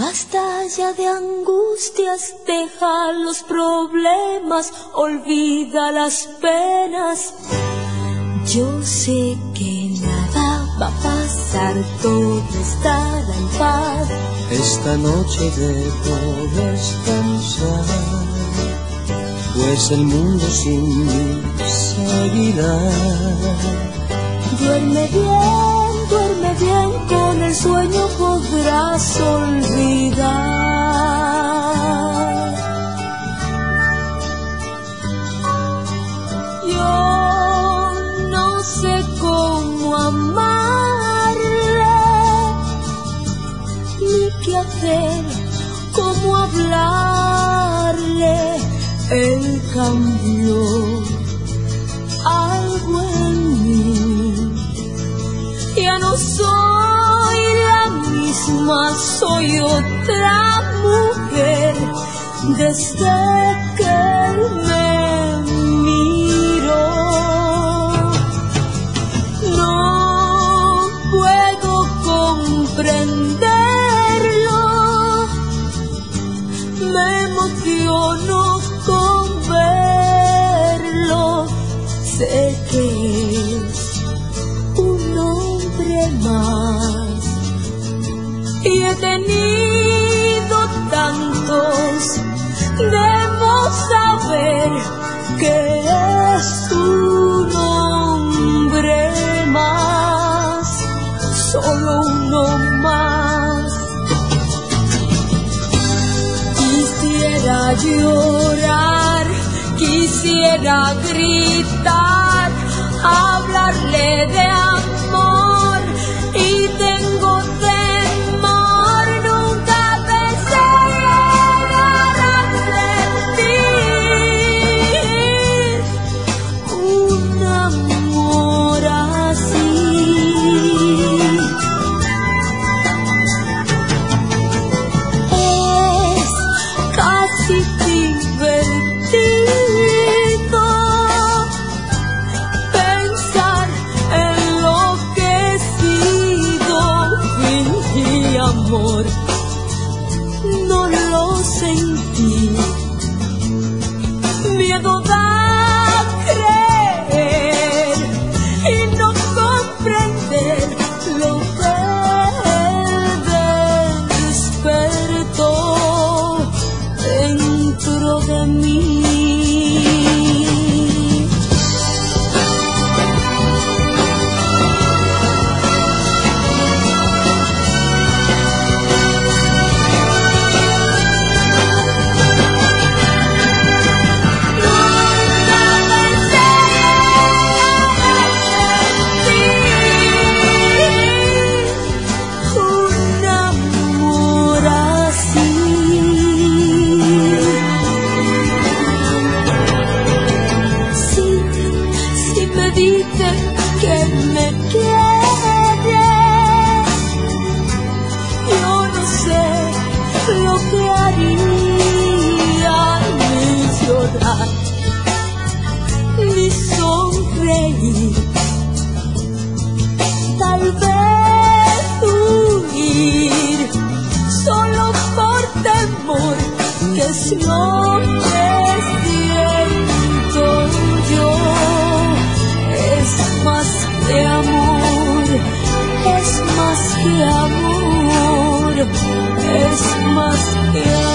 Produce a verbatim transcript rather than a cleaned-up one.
Basta ya de angustias, deja los problemas, olvida las penas. Yo sé que nada va a pasar, todo estará en paz. Esta noche debo descansar, pues el mundo sin mí seguirá. Duerme bien, duerme bien, con el sueño podrás olvidar. Yo no sé cómo amarle, ni qué hacer, cómo hablarle. Él cambió algo en mí. Ya no soy la misma, soy otra mujer desde que él me miró. No puedo comprenderlo, me emociono con verlo. Sé que es un hombre más y he tenido tantos. Debo saber que es un hombre más, solo uno más. Quisiera llorar, quisiera gritar, hablarle de amor y tengo temor. Nunca pensé llegar a sentir un amor así. Es casi divertido pensar en lo que he sido. Fingí amor, no lo sentí. Miedo da creer y no comprender lo que despertó dentro de mí. Que me quiere, yo no sé lo que haría, ni llorar, ni sonreír, tal vez huir, solo por temor, que es lo que siento yo. Es más que amor, es más que amor, es más que amor.